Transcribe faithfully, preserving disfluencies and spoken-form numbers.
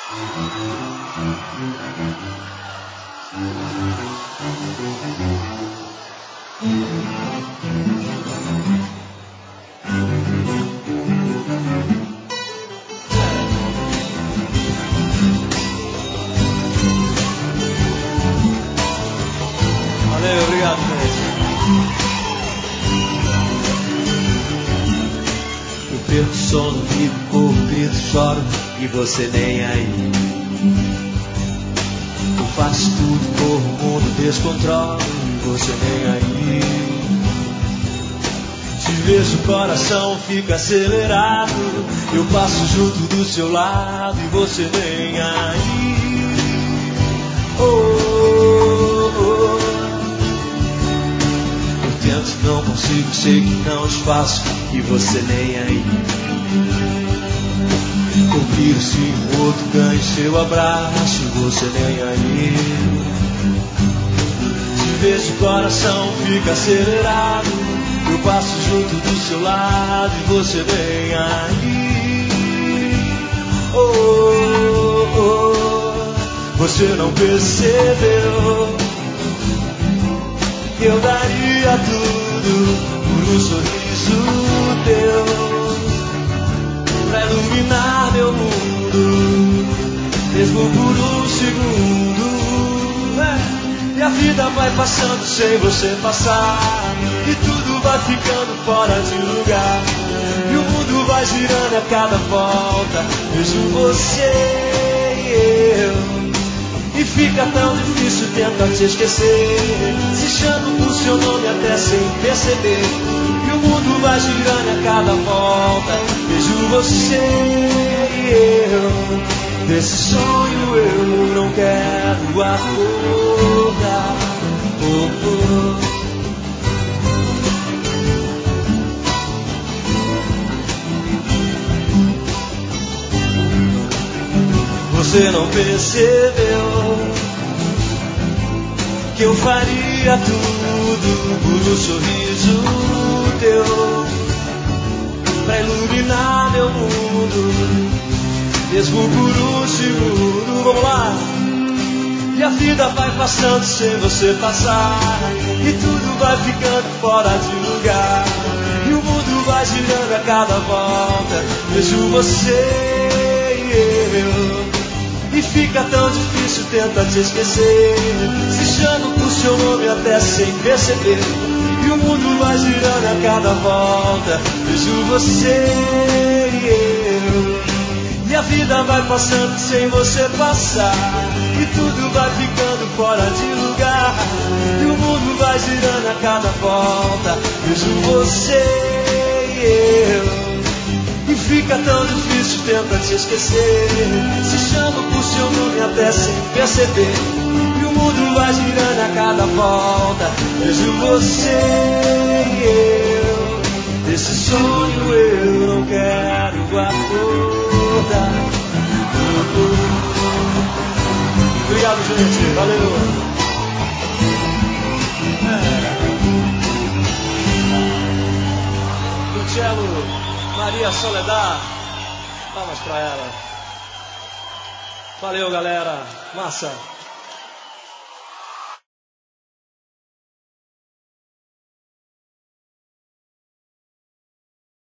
Valeu, obrigado, gente. Eu perco o sono, vivo, corro, grito, choro e você nem aí. Eu faço tudo, corro o mundo, descontrolo e você nem aí. Te vejo, o coração fica acelerado. Eu passo junto do seu lado e você nem aí. Oh, oh, oh. Eu tento, não consigo, sei que não os faço e você nem aí. Eu viro se um outro ganha seu abraço e você nem aí. Te vejo, o coração fica acelerado. Eu passo junto do seu lado e você nem aí. Oh, oh, oh. Você não percebeu que eu daria tudo por um sorriso teu, pra iluminar meu mundo, mesmo por um segundo. É. E a vida vai passando sem você passar, e tudo vai ficando fora de lugar, e o mundo vai girando a cada volta, vejo você e eu, e fica tão difícil tentar te esquecer, se chamo por seu nome até sem perceber, e o mundo vai girando a cada volta, vejo você e eu. Desse sonho eu não quero acordar. Oh, oh. Você não percebeu que eu faria tudo por um sorriso teu, pra iluminar meu mundo, mesmo por um segundo. Vamos lá. E a vida vai passando sem você passar, e tudo vai ficando fora de lugar, e o mundo vai girando a cada volta, vejo você e eu, e fica tão difícil tentar te esquecer, se chamo por seu nome até sem perceber, e o mundo vai girando a cada volta, vejo você e eu. E a vida vai passando sem você passar, e tudo vai ficando fora de lugar, e o mundo vai girando a cada volta, vejo você e eu, e fica tão difícil tentar te esquecer, se chamo por seu nome até sem perceber, e o mundo vai girando a cada volta, vejo você e eu. Desse sonho eu não quero acordar. Obrigado, gente. Valeu. É. Do cello, Maria Soledad. Palmas pra ela. Valeu, galera. Massa.